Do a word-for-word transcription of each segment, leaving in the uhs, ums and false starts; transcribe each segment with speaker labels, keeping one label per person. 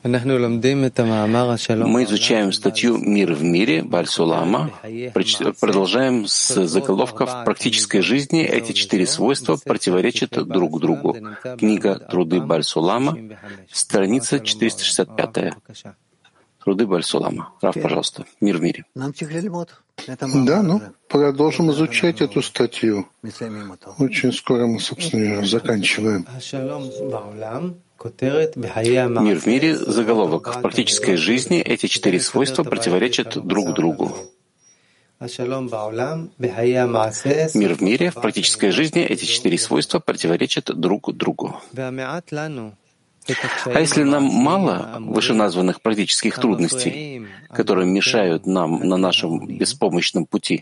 Speaker 1: Мы изучаем статью «Мир в мире» Бааль Сулама. Продолжаем с заголовков «Практической жизни эти четыре свойства противоречат друг другу». Книга «Труды Бааль Сулама», страница четыреста шестьдесят пять. Труды Бааль Сулама. Рав, пожалуйста. «Мир в мире».
Speaker 2: Да, ну, продолжим изучать эту статью. Очень скоро мы, собственно, ее заканчиваем.
Speaker 1: Мир в мире, заголовок. В практической жизни эти четыре свойства противоречат друг другу. Мир в мире, в практической жизни эти четыре свойства противоречат друг другу. А если нам мало вышеназванных практических трудностей, которые мешают нам на нашем беспомощном пути,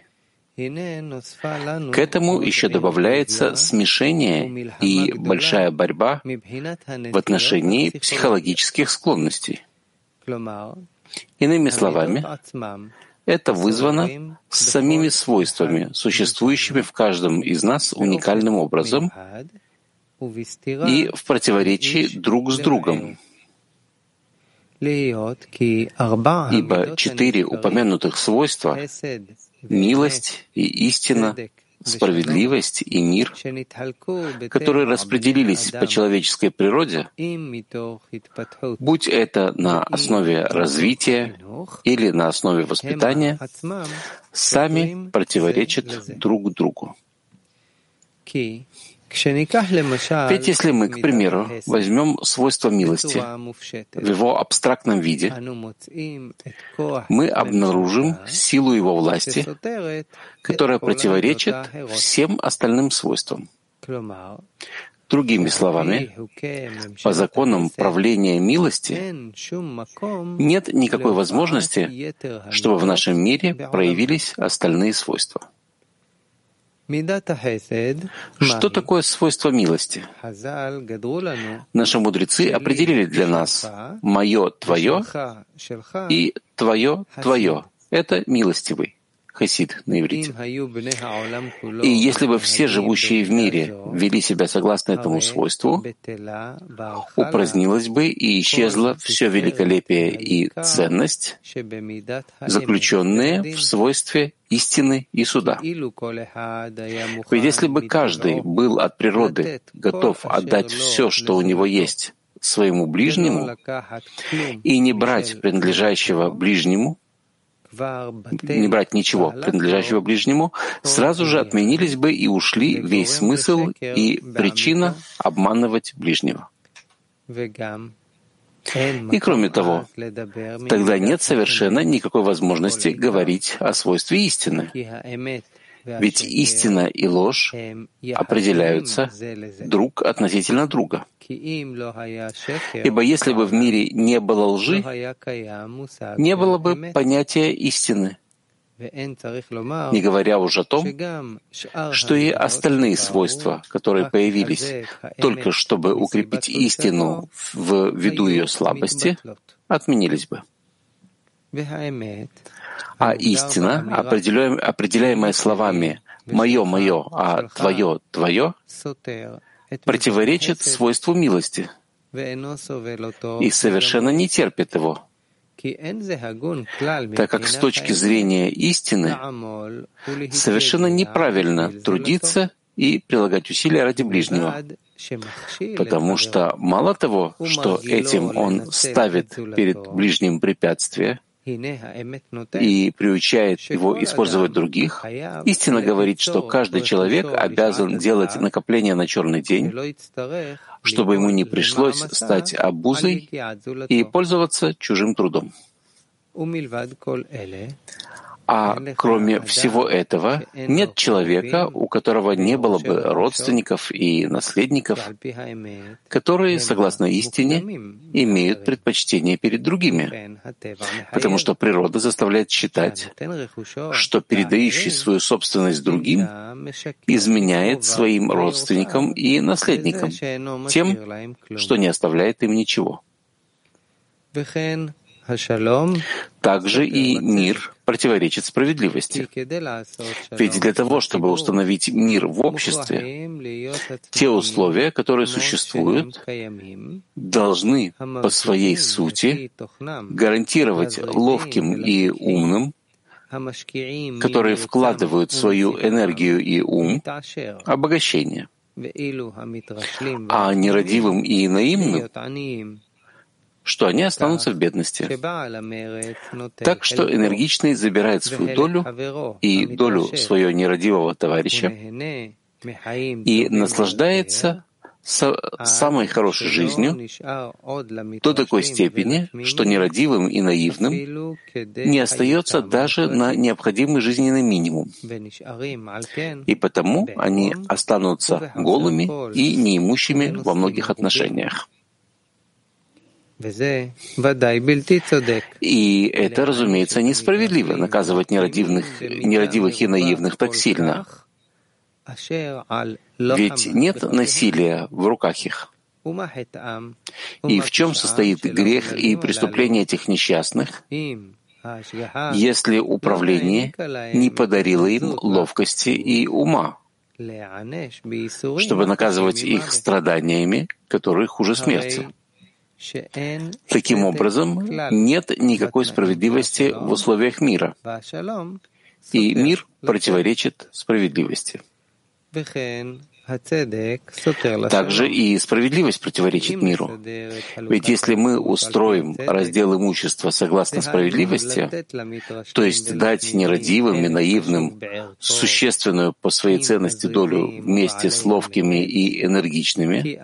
Speaker 1: к этому еще добавляется смешение и большая борьба в отношении психологических склонностей. Иными словами, это вызвано самими свойствами, существующими в каждом из нас уникальным образом и в противоречии друг с другом. Ибо четыре упомянутых свойства — милость и истина, справедливость и мир, которые распределились по человеческой природе, будь это на основе развития или на основе воспитания, сами противоречат друг другу. Ведь если мы, к примеру, возьмем свойство милости в его абстрактном виде, мы обнаружим силу его власти, которая противоречит всем остальным свойствам. Другими словами, по законам правления милости нет никакой возможности, чтобы в нашем мире проявились остальные свойства. Что такое свойство милости? Наши мудрецы определили для нас «моё, твое» и «твое, твое». Это милостивый, хасид на иврите. И если бы все живущие в мире вели себя согласно этому свойству, упразднилось бы и исчезло все великолепие и ценность, заключенные в свойстве истины и суда. Ведь если бы каждый был от природы готов отдать все, что у него есть, своему ближнему, и не брать принадлежащего ближнему, не брать ничего, принадлежащего ближнему, сразу же отменились бы и ушли весь смысл и причина обманывать ближнего. И кроме того, тогда нет совершенно никакой возможности говорить о свойстве истины. Ведь истина и ложь определяются друг относительно друга. Ибо если бы в мире не было лжи, не было бы понятия истины, не говоря уже о том, что и остальные свойства, которые появились только чтобы укрепить истину в виду ее слабости, отменились бы. А истина, определяемая словами «моё, моё», а «твое, твое», противоречит свойству милости и совершенно не терпит его, так как с точки зрения истины совершенно неправильно трудиться и прилагать усилия ради ближнего, потому что мало того, что этим он ставит перед ближним препятствие и приучает его использовать других, истина говорит, что каждый человек обязан делать накопление на черный день, чтобы ему не пришлось стать обузой и пользоваться чужим трудом. А кроме всего этого, нет человека, у которого не было бы родственников и наследников, которые, согласно истине, имеют предпочтение перед другими, потому что природа заставляет считать, что передающий свою собственность другим изменяет своим родственникам и наследникам тем, что не оставляет им ничего. Также и мир противоречит справедливости. Ведь для того, чтобы установить мир в обществе, те условия, которые существуют, должны по своей сути гарантировать ловким и умным, которые вкладывают свою энергию и ум, обогащение. А нерадивым и наивным, что они останутся в бедности. Так что энергичный забирает свою долю и долю своего нерадивого товарища и наслаждается самой хорошей жизнью до такой степени, что нерадивым и наивным не остается даже на необходимый жизненный минимум. И потому они останутся голыми и неимущими во многих отношениях. И это, разумеется, несправедливо наказывать нерадивых, нерадивых и наивных так сильно. Ведь нет насилия в руках их. И в чем состоит грех и преступление этих несчастных, если управление не подарило им ловкости и ума, чтобы наказывать их страданиями, которые хуже смерти? Таким образом, нет никакой справедливости в условиях мира, и мир противоречит справедливости. Также и справедливость противоречит миру. Ведь если мы устроим раздел имущества согласно справедливости, то есть дать нерадивым и наивным существенную по своей ценности долю вместе с ловкими и энергичными,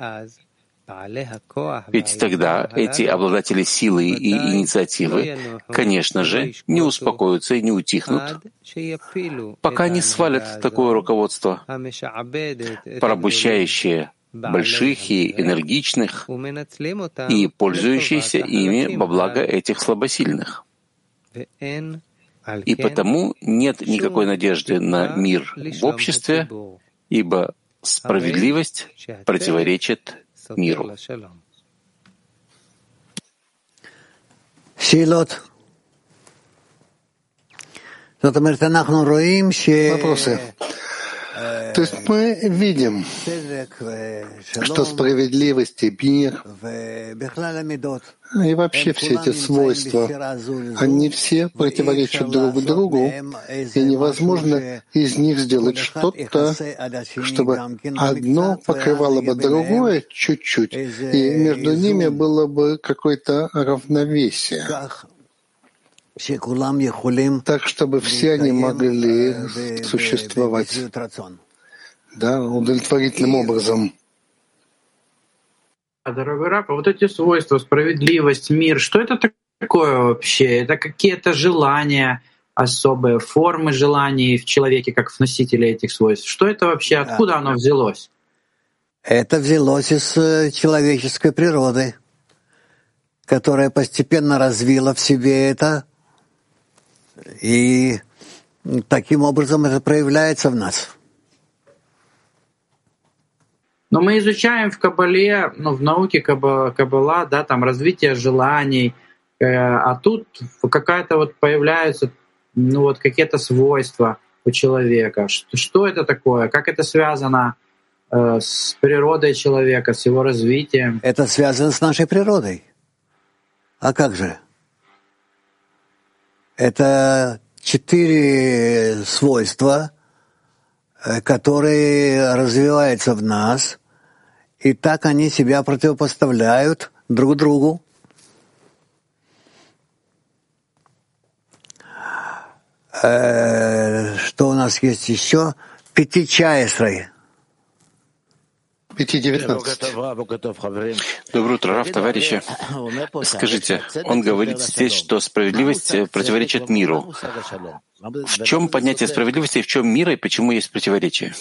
Speaker 1: ведь тогда эти обладатели силы и инициативы, конечно же, не успокоятся и не утихнут, пока не свалят такое руководство, порабощающее больших и энергичных и пользующиеся ими во благо этих слабосильных. И потому нет никакой надежды на мир в обществе, ибо справедливость противоречит миру.
Speaker 2: Вопросы. То есть мы видим, что справедливость и мир и вообще все эти свойства, они все противоречат друг другу, и невозможно из них сделать что-то, чтобы одно покрывало бы другое чуть-чуть, и между ними было бы какое-то равновесие. Так, чтобы все они могли существовать, да, удовлетворительным образом.
Speaker 3: Дорогой Рав, а вот эти свойства, справедливость, мир, что это такое вообще? Это какие-то желания особые, формы желаний в человеке, как в носителе этих свойств? Что это вообще, откуда оно взялось?
Speaker 4: Это взялось из человеческой природы, которая постепенно развила в себе это, и таким образом это проявляется в нас.
Speaker 3: Но мы изучаем в Кабале, ну, в науке Каба, Кабала, да, там развитие желаний, э, а тут какая-то вот появляются, ну, вот какие-то свойства у человека. Что, что это такое? Как это связано э, с природой человека, с его развитием?
Speaker 4: Это связано с нашей природой. А как же? Это четыре свойства, которые развиваются в нас, и так они себя противопоставляют друг другу. Что у нас есть еще? Пятичайсрой.
Speaker 2: пять девятнадцать.
Speaker 1: Доброе утро, Рав, товарищи. Скажите, он говорит здесь, что справедливость противоречит миру. В чем понятие справедливости и в чем мира, и почему есть противоречие?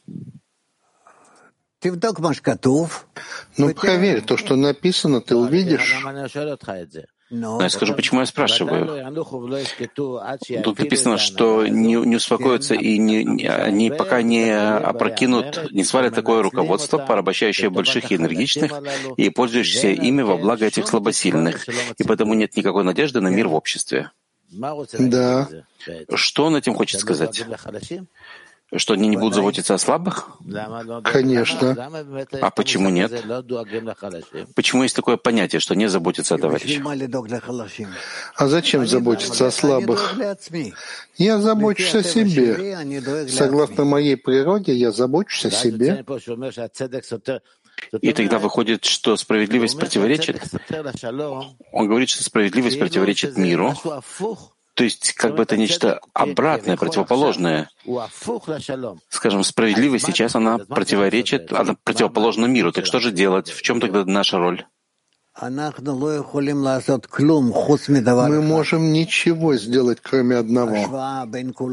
Speaker 2: Ну, проверь то, что написано, ты увидишь.
Speaker 1: Но я скажу, почему я спрашиваю. Тут написано, что не, не успокоятся и не, не, они пока не опрокинут, не свалят такое руководство, порабощающее больших и энергичных, и пользующихся ими во благо этих слабосильных, и потому нет никакой надежды на мир в обществе.
Speaker 2: Да.
Speaker 1: Что он этим хочет сказать? Что они не будут заботиться о слабых?
Speaker 2: Конечно.
Speaker 1: А почему нет? Почему есть такое понятие, что не заботиться о товарищах?
Speaker 2: А зачем заботиться о слабых? Я забочусь о себе. Согласно моей природе, я забочусь о себе.
Speaker 1: И тогда выходит, что справедливость противоречит. Он говорит, что справедливость противоречит миру. То есть, как бы это нечто обратное, противоположное. Скажем, справедливость сейчас, она противоречит, она противоположна миру. Так что же делать? В чем тогда наша роль?
Speaker 2: Мы можем ничего сделать, кроме одного.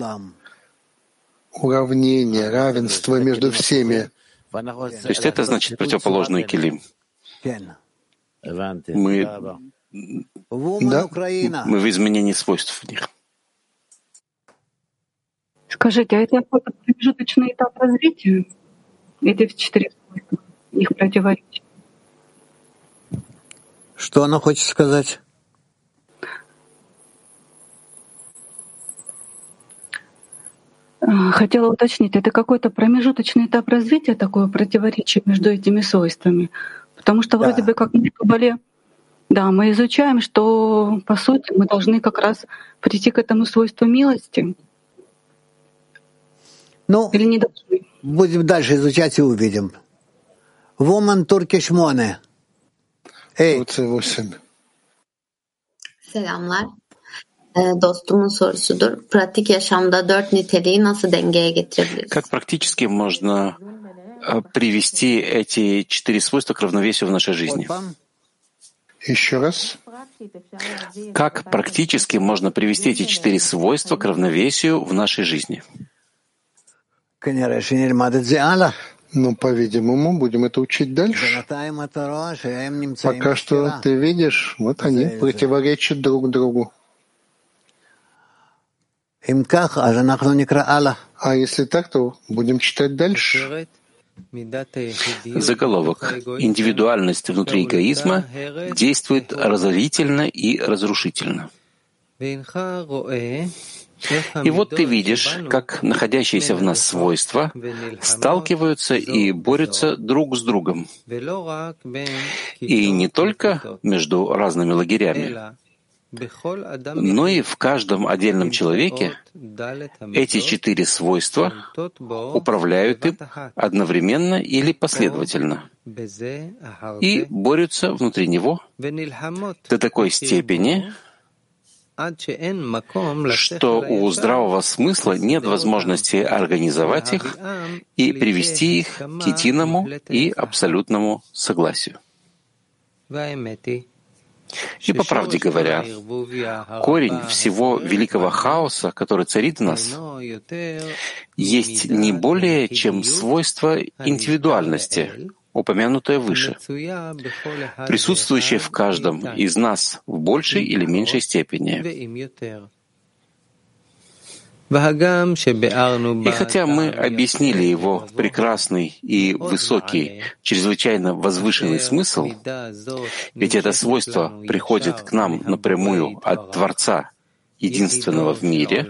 Speaker 2: Уравнение, равенство между всеми.
Speaker 1: То есть это значит противоположный килим. Мы,
Speaker 2: да?
Speaker 1: мы в изменении свойств в них.
Speaker 5: Скажите, а это какой-то промежуточный этап развития? Эти четыре свойства, их противоречия?
Speaker 4: Что она хочет сказать?
Speaker 5: Хотела уточнить, это какой-то промежуточный этап развития, такое противоречие между этими свойствами? Потому что вроде
Speaker 4: Да.
Speaker 5: бы как в Кабале, да, мы изучаем, что по сути мы должны как раз прийти к этому свойству милости.
Speaker 4: Ну,
Speaker 5: Или не должны?
Speaker 4: будем дальше изучать и увидим. Woman Turkish Money. Эй,
Speaker 6: Selamlar. Ee, Dostumun sorusudur. Pratik yaşamda dört niteliği nasıl dengeye getirebiliriz?
Speaker 1: Как практически можно э, привести эти четыре свойства к равновесию в нашей жизни?
Speaker 2: Еще раз.
Speaker 1: Как практически можно привести эти четыре свойства к равновесию в нашей жизни?
Speaker 2: Ну, по-видимому, будем это учить дальше. Пока что ты видишь, вот они противоречат друг другу. А если так, то будем читать дальше.
Speaker 1: Заголовок. Индивидуальность внутри эгоизма действует разорительно и разрушительно. И вот ты видишь, как находящиеся в нас свойства сталкиваются и борются друг с другом. И не только между разными лагерями, но и в каждом отдельном человеке эти четыре свойства управляют им одновременно или последовательно и борются внутри него до такой степени, что у здравого смысла нет возможности организовать их и привести их к единому и абсолютному согласию. И по правде говоря, корень всего великого хаоса, который царит в нас, есть не более чем свойство индивидуальности, упомянутое выше, присутствующее в каждом из нас в большей или меньшей степени. И хотя мы объяснили его прекрасный и высокий, чрезвычайно возвышенный смысл, ведь это свойство приходит к нам напрямую от Творца, единственного в мире,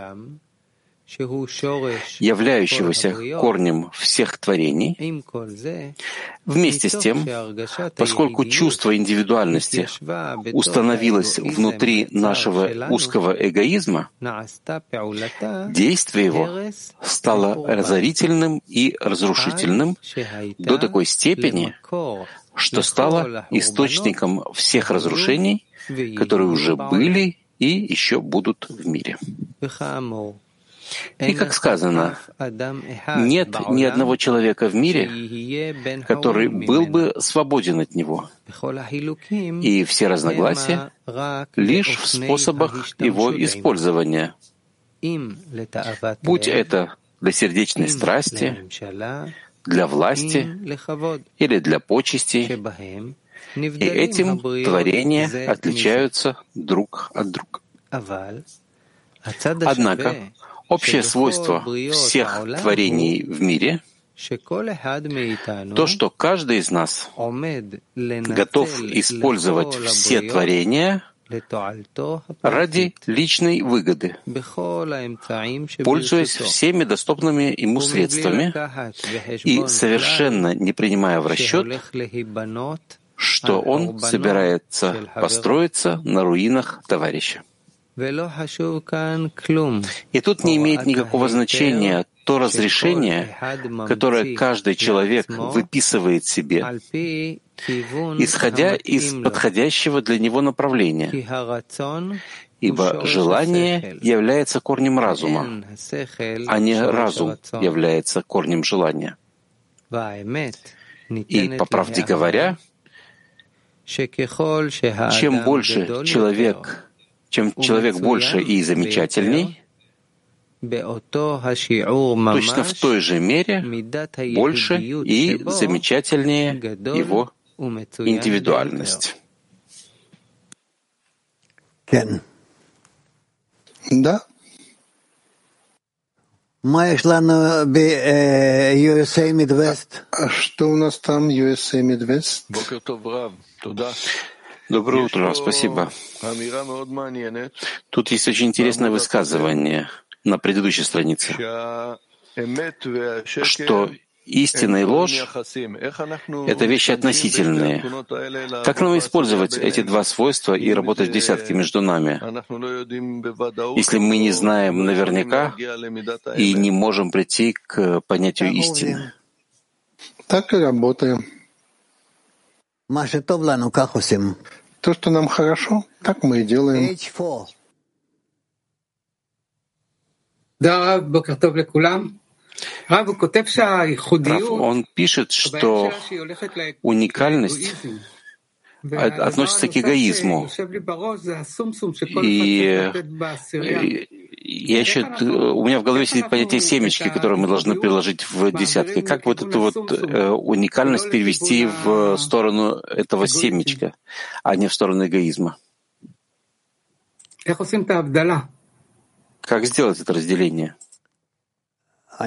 Speaker 1: являющегося корнем всех творений, вместе с тем, поскольку чувство индивидуальности установилось внутри нашего узкого эгоизма, действие его стало разорительным и разрушительным до такой степени, что стало источником всех разрушений, которые уже были и еще будут в мире. И, как сказано, нет ни одного человека в мире, который был бы свободен от него, и все разногласия лишь в способах его использования, будь это для сердечной страсти, для власти или для почестей, и этим творения отличаются друг от друга. Однако, общее свойство всех творений в мире — то, что каждый из нас готов использовать все творения ради личной выгоды, пользуясь всеми доступными ему средствами и совершенно не принимая в расчет, что он собирается построиться на руинах товарища. И тут не имеет никакого значения то разрешение, которое каждый человек выписывает себе, исходя из подходящего для него направления, ибо желание является корнем разума, а не разум является корнем желания. И, по правде говоря, чем больше человек, чем человек больше и замечательней, точно в той же мере больше и замечательнее его индивидуальность.
Speaker 2: Да. А что у нас там, ю эс эй Midwest?
Speaker 1: Доброе утро, Рав, спасибо. Тут есть очень интересное высказывание на предыдущей странице, что истина и ложь — это вещи относительные. Как нам использовать эти два свойства и работать в десятке между нами, если мы не знаем наверняка и не можем прийти к понятию истины?
Speaker 2: Так и работаем. То, что нам хорошо, так мы и делаем.
Speaker 1: Он пишет, что уникальность относится к эгоизму. И я еще, у меня в голове сидит понятие семечки, которое мы должны приложить в десятки. Как вот эту вот уникальность перевести в сторону этого семечка, а не в сторону эгоизма? Как сделать это разделение?
Speaker 2: Я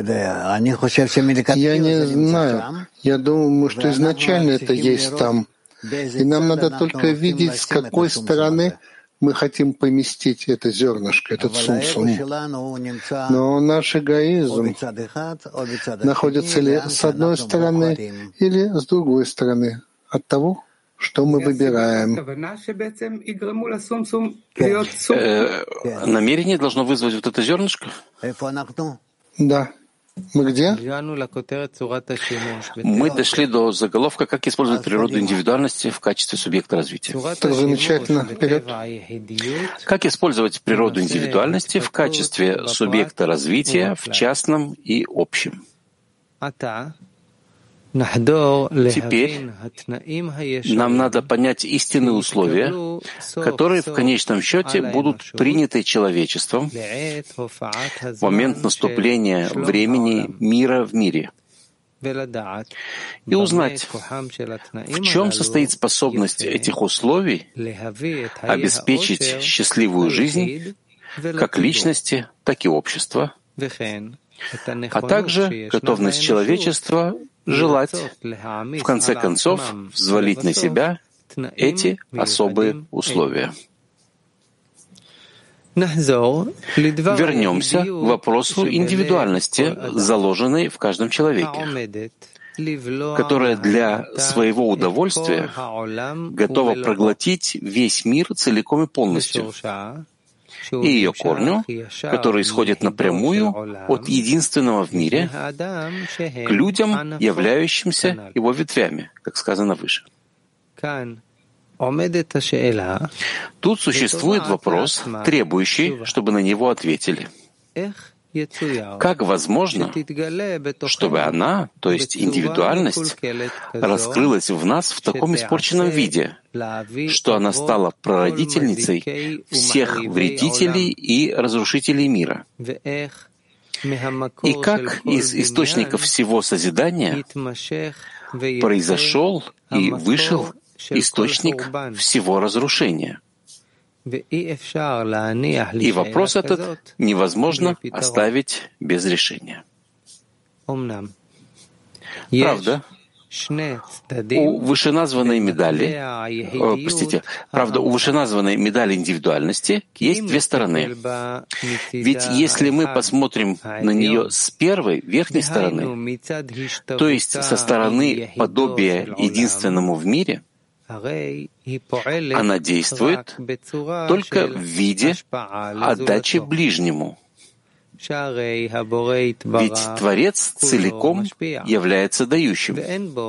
Speaker 2: не знаю. Я думаю, что изначально это есть там. И нам надо только видеть, с какой стороны мы хотим поместить это зернышко, этот сумсум. Но наш эгоизм находится ли с одной стороны или с другой стороны от того, что мы выбираем.
Speaker 1: Э, намерение должно вызвать вот это зернышко?
Speaker 2: Да. Мы где?
Speaker 1: Мы дошли до заголовка «Как использовать природу индивидуальности в качестве субъекта развития».
Speaker 2: Так замечательно. Вперед.
Speaker 1: Как использовать природу индивидуальности в качестве субъекта развития в частном и общем? Теперь нам надо понять истинные условия, которые в конечном счете будут приняты человечеством в момент наступления времени мира в мире, и узнать, в чем состоит способность этих условий обеспечить счастливую жизнь как личности, так и общества, а также готовность человечества желать, в конце концов, взвалить на себя эти особые условия. Вернемся к вопросу индивидуальности, заложенной в каждом человеке, которая для своего удовольствия готова проглотить весь мир целиком и полностью, и ее корню, который исходит напрямую от единственного в мире к людям, являющимся его ветвями, как сказано выше. Тут существует вопрос, требующий, чтобы на него ответили. Как возможно, чтобы она, то есть индивидуальность, раскрылась в нас в таком испорченном виде, что она стала прародительницей всех вредителей и разрушителей мира? И как из источников всего созидания произошел и вышел источник всего разрушения? И вопрос этот невозможно оставить без решения. Правда, У вышеназванной медали, о, простите, правда, у вышеназванной медали индивидуальности есть две стороны. Ведь если мы посмотрим на нее с первой, верхней стороны, то есть со стороны подобия единственному в мире, она действует только в виде отдачи ближнему. Ведь Творец целиком является дающим,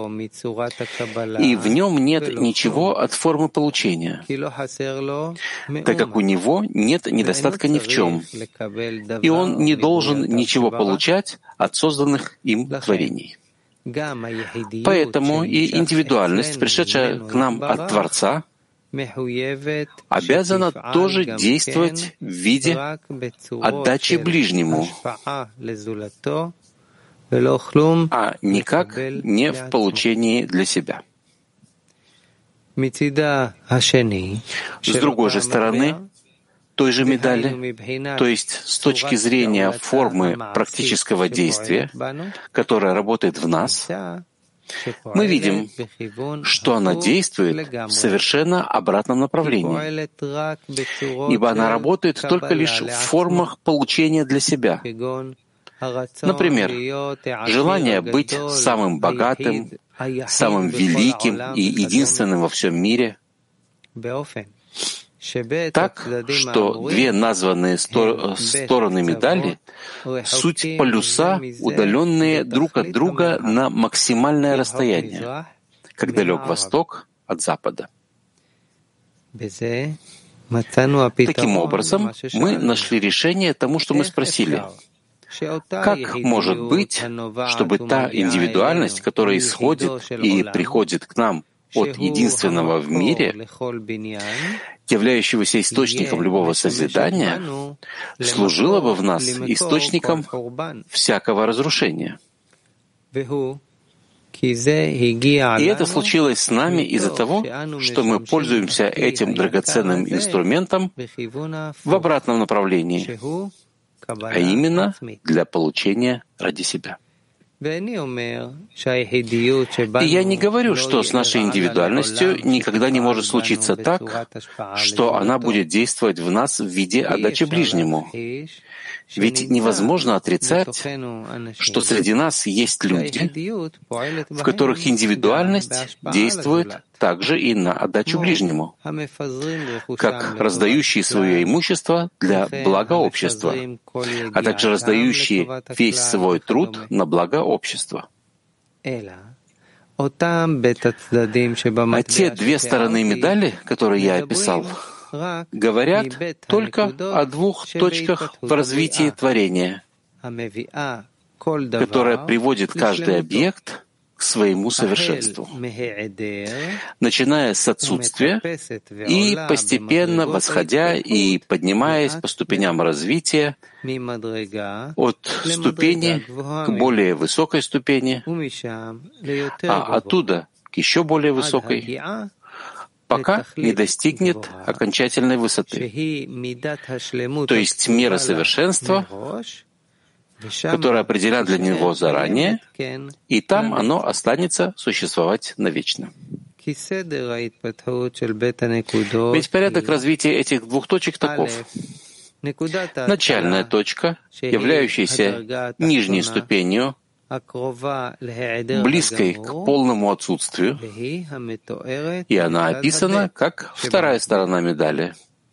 Speaker 1: и в нем нет ничего от формы получения, так как у него нет недостатка ни в чем, и он не должен ничего получать от созданных им творений. Поэтому и индивидуальность, пришедшая к нам от Творца, обязана тоже действовать в виде отдачи ближнему, а никак не в получении для себя. С другой же стороны, той же медали, то есть с точки зрения формы практического действия, которая работает в нас, мы видим, что она действует в совершенно обратном направлении, ибо она работает только лишь в формах получения для себя. Например, желание быть самым богатым, самым великим и единственным во всем мире, так, что две названные стор- стороны медали — суть полюса, удаленные друг от друга на максимальное расстояние, как далек восток от запада. Таким образом, мы нашли решение тому, что мы спросили. Как может быть, чтобы та индивидуальность, которая исходит и приходит к нам от единственного в мире, являющегося источником любого созидания, служила бы в нас источником всякого разрушения? И это случилось с нами из-за того, что мы пользуемся этим драгоценным инструментом в обратном направлении, а именно для получения ради себя. И я не говорю, что с нашей индивидуальностью никогда не может случиться так, что она будет действовать в нас в виде отдачи ближнему. Ведь невозможно отрицать, что среди нас есть люди, в которых индивидуальность действует также и на отдачу ближнему, как раздающие свое имущество для блага общества, а также раздающие весь свой труд на благо общества. А те две стороны медали, которые я описал, говорят только о двух точках в развитии творения, которое приводит каждый объект к своему совершенству, начиная с отсутствия и постепенно восходя и поднимаясь по ступеням развития от ступени к более высокой ступени, а оттуда к еще более высокой, пока не достигнет окончательной высоты, то есть мера совершенства, которая определена для него заранее, и там оно останется существовать навечно. Ведь порядок развития этих двух точек таков. Начальная точка, являющаяся нижней ступенью, близкой к полному отсутствию, и она описана как вторая сторона медали.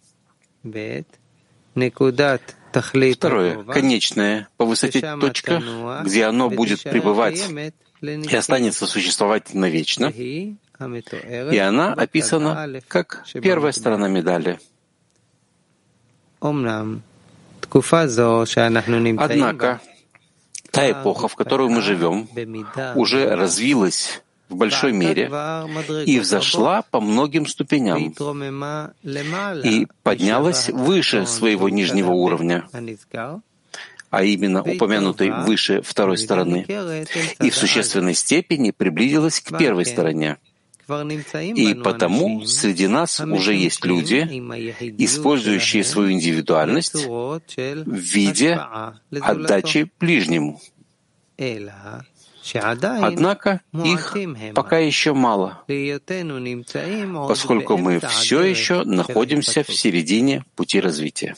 Speaker 1: Второе, конечная по высоте точка, где оно будет пребывать и останется существовать навечно, и она описана как первая сторона медали. Однако, та эпоха, в которую мы живем, уже развилась в большой мере и взошла по многим ступеням и поднялась выше своего нижнего уровня, а именно упомянутой выше второй стороны, и в существенной степени приблизилась к первой стороне. И потому среди нас уже есть люди, использующие свою индивидуальность в виде отдачи ближнему. Однако их пока еще мало, поскольку мы все еще находимся в середине пути развития.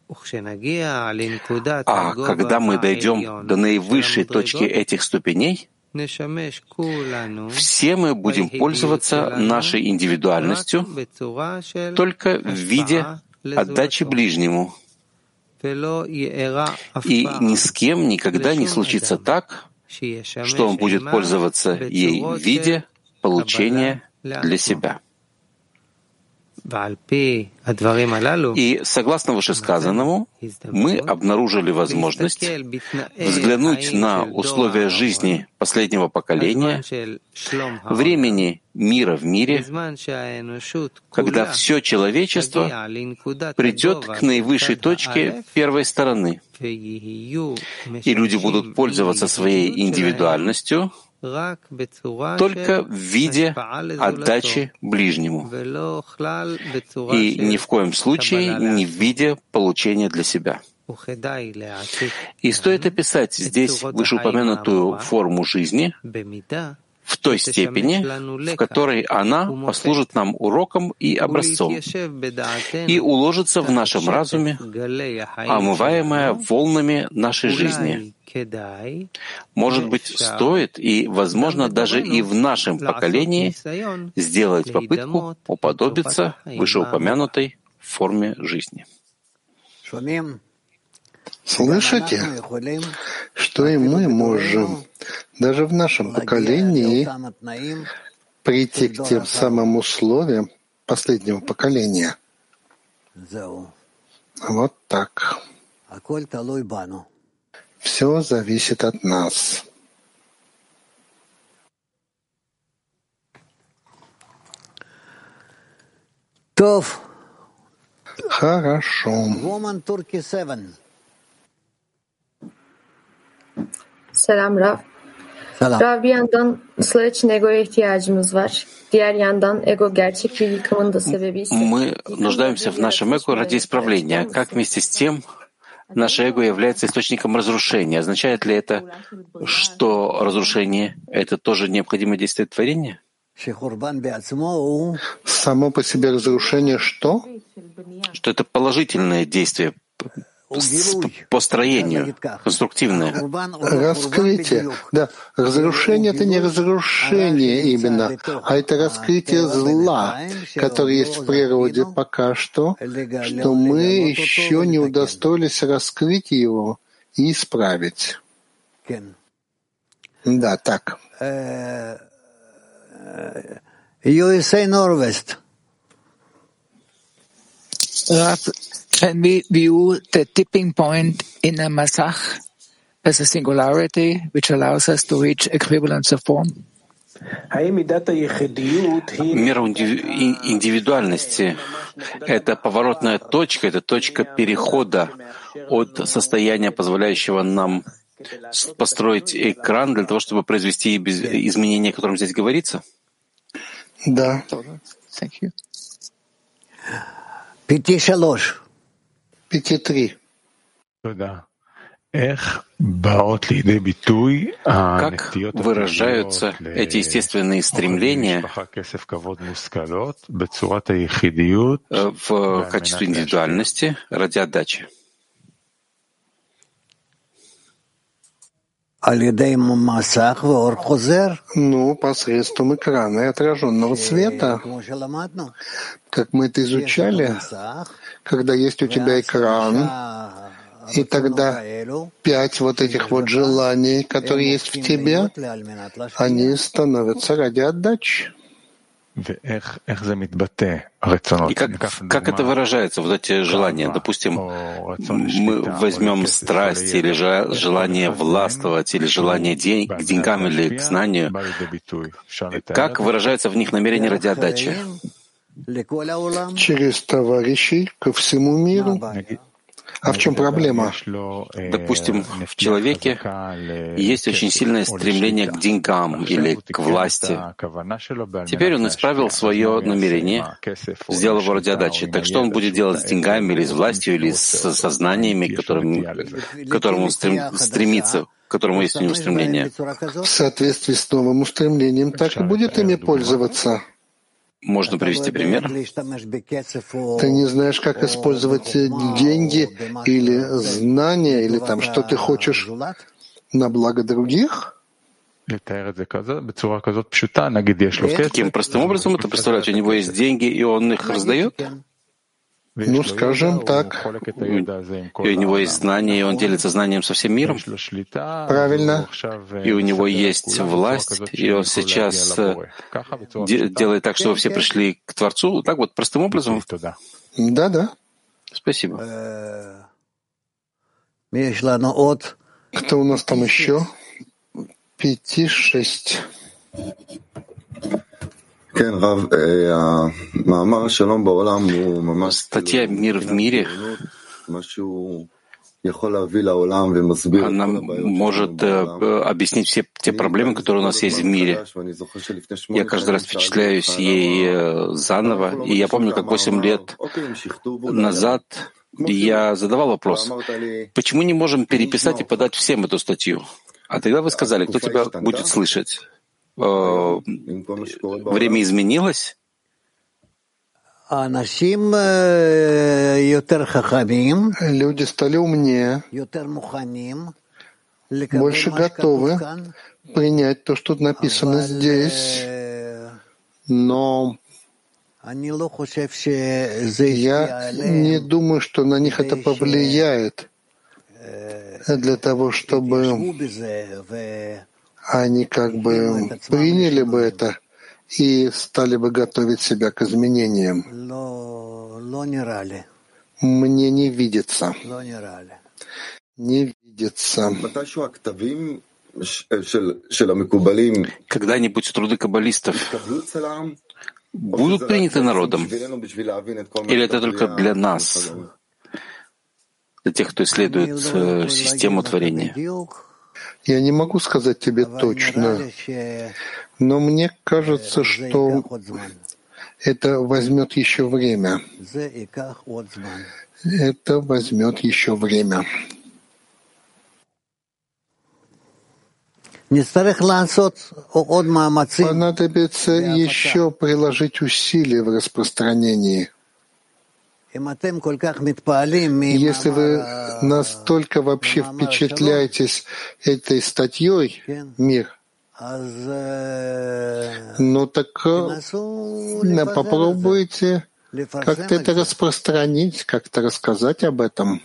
Speaker 1: А когда мы дойдем до наивысшей точки этих ступеней, все мы будем пользоваться нашей индивидуальностью только в виде отдачи ближнему. И ни с кем никогда не случится так, что он будет пользоваться ей в виде получения для себя. И согласно вышесказанному, мы обнаружили возможность взглянуть на условия жизни последнего поколения, времени мира в мире, когда все человечество придет к наивысшей точке первой стороны, и люди будут пользоваться своей индивидуальностью только в виде отдачи ближнему, и ни в коем случае не в виде получения для себя. И стоит описать здесь вышеупомянутую форму жизни в той степени, в которой она послужит нам уроком и образцом, и уложится в нашем разуме, омываемая волнами нашей жизни. Может быть, стоит и, возможно, даже и в нашем поколении сделать попытку уподобиться вышеупомянутой форме жизни.
Speaker 2: Слышите, что и мы можем даже в нашем поколении прийти к тем самым условиям последнего поколения? Вот так. Все зависит от нас.
Speaker 4: Тов.
Speaker 2: Хорошо.
Speaker 7: Selam Rav. Rav, bir yandan ıslah için egoya ihtiyacımız var. Diğer yandan ego gerçek bir yıkımın da sebebi ise...
Speaker 1: Мы нуждаемся в нашем эго ради исправления, как вместе с тем наше эго является источником разрушения. Означает ли это, что разрушение — это тоже необходимое действие творения?
Speaker 2: Само по себе разрушение что?
Speaker 1: Что это положительное действие по строению, конструктивное.
Speaker 2: Раскрытие. Да, разрушение — это не разрушение именно, а это раскрытие зла, которое есть в природе пока что, что мы еще не удостоились раскрыть его и исправить. Да, так.
Speaker 4: ю эс эй Norwest.
Speaker 8: Can we view the tipping point in a masach as a singularity which allows us to reach equivalence of form?
Speaker 1: Мера индивидуальности — это поворотная точка, это точка перехода от состояния, позволяющего нам построить экран для того, чтобы произвести изменения, о котором здесь говорится?
Speaker 2: Да.
Speaker 8: Thank you.
Speaker 4: Пяти шалош.
Speaker 2: Пяти три.
Speaker 1: Как выражаются эти естественные стремления в качестве индивидуальности ради отдачи?
Speaker 2: Ну, посредством экрана и отраженного света, как мы это изучали, когда есть у тебя экран, и тогда пять вот этих вот желаний, которые есть в тебе, они становятся ради отдачи.
Speaker 1: И как, как это выражается, вот эти желания? Допустим, мы возьмем страсть или желание властвовать, или желание день, к деньгам или к знанию. Как выражается в них намерение ради отдачи?
Speaker 2: Через товарищей ко всему миру. А в чем проблема?
Speaker 1: Допустим, в человеке есть очень сильное стремление к деньгам или к власти. Теперь он исправил свое намерение, сделал его ради отдачи. Так что он будет делать с деньгами или с властью, или с сознаниями, которым, к которым он стрем, стремится к которому есть у него стремление.
Speaker 2: В соответствии с новым устремлением так и будет ими пользоваться.
Speaker 1: Можно привести пример?
Speaker 2: Ты не знаешь, как использовать деньги или знания, или там, что ты хочешь на благо других?
Speaker 1: Каким простым образом это представлять? У него есть деньги, и он их раздает?
Speaker 2: Ну, скажем так.
Speaker 1: И у него есть знания, и он делится знанием со всем миром?
Speaker 2: Правильно.
Speaker 1: И у него есть власть, и он сейчас де- делает так, чтобы все пришли к Творцу? Так вот, простым образом?
Speaker 2: Да-да.
Speaker 1: Спасибо.
Speaker 2: Кто у нас там еще? Пяти, шесть.
Speaker 1: Статья «Мир в мире», она может э, объяснить все те проблемы, которые у нас есть в мире. Я каждый раз впечатляюсь ей э, заново. И я помню, как восемь лет назад я задавал вопрос, почему не можем переписать и подать всем эту статью? А тогда вы сказали, кто тебя будет слышать? Э, время изменилось?
Speaker 2: Люди стали умнее, больше готовы принять то, что написано здесь, но я не думаю, что на них это повлияет для того, чтобы они как бы приняли бы это и стали бы готовить себя к изменениям. Мне не видится. Не видится.
Speaker 1: Когда-нибудь труды каббалистов будут приняты народом? Или это только для нас, для тех, кто исследует э, систему творения?
Speaker 2: Я не могу сказать тебе точно, но мне кажется, что это возьмет еще время. Это возьмет еще время. Понадобится еще приложить усилия в распространении. Если вы настолько вообще впечатляетесь этой статьей «Мир», ну так попробуйте как-то это распространить, как-то рассказать об этом.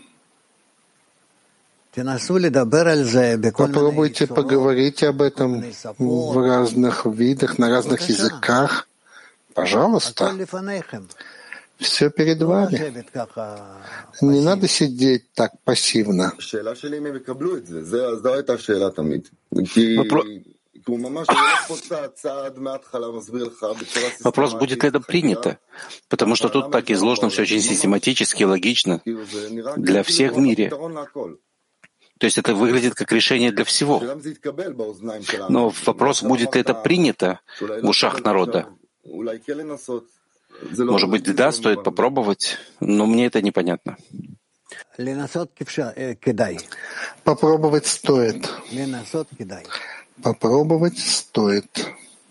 Speaker 2: Попробуйте поговорить об этом в разных видах, на разных языках. Пожалуйста. Все перед вами. Не надо сидеть так пассивно.
Speaker 1: Вопрос, будет ли это принято? Потому что тут так изложено все очень систематически, логично для всех в мире. То есть это выглядит как решение для всего. Но вопрос, будет ли это принято в ушах народа? Может быть, да, стоит попробовать, но мне это непонятно.
Speaker 2: Попробовать стоит. Попробовать стоит.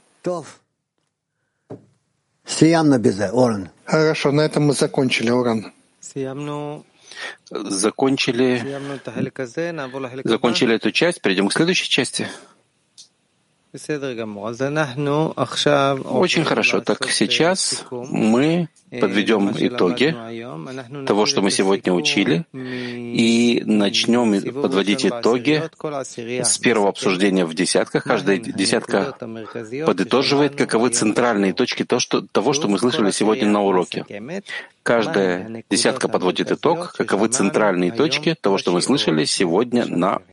Speaker 2: Хорошо, на этом мы закончили, Оран.
Speaker 1: Закончили, закончили эту часть, перейдем к следующей части. Очень хорошо. Так сейчас мы подведем итоги того, что мы сегодня учили, и начнем подводить итоги с первого обсуждения в десятках. Каждая десятка подытоживает, каковы центральные точки того, что мы слышали сегодня на уроке. Каждая десятка подводит итог, каковы центральные точки того, что мы слышали сегодня на